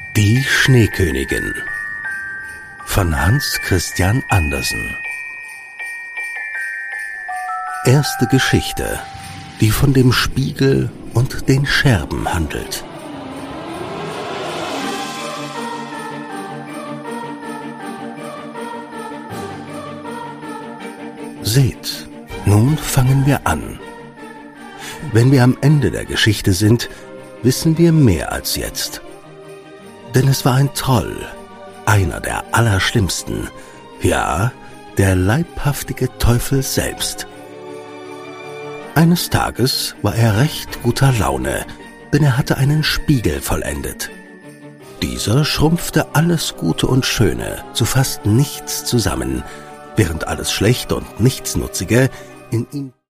Die Schneekönigin von Hans Christian Andersen. Erste Geschichte, die von dem Spiegel und den Scherben handelt. Seht, nun fangen wir an. Wenn wir am Ende der Geschichte sind, wissen wir mehr als jetzt. Denn es war ein Troll, einer der allerschlimmsten, ja, der leibhaftige Teufel selbst. Eines Tages war er recht guter Laune, denn er hatte einen Spiegel vollendet. Dieser schrumpfte alles Gute und Schöne zu fast nichts zusammen, während alles Schlechte und Nichtsnutzige in ihm